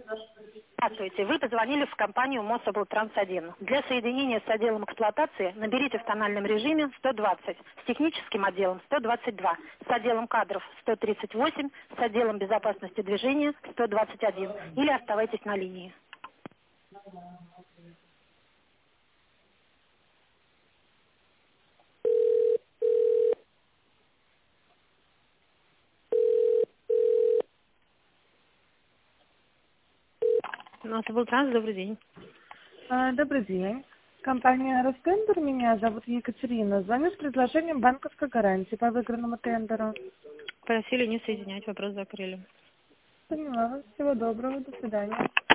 Здравствуйте, вы позвонили в компанию Мособлтранс-1. Для соединения с отделом эксплуатации наберите в тональном режиме 120, с техническим отделом 122, с отделом кадров 138, с отделом безопасности движения 121 или оставайтесь на линии. Мособлтранс, добрый день. Добрый день. Компания «Ростендер». Меня зовут Екатерина. Звоню с предложением банковской гарантии по выигранному тендеру. Просили не соединять, вопрос закрыли. Поняла вас. Всего доброго. До свидания.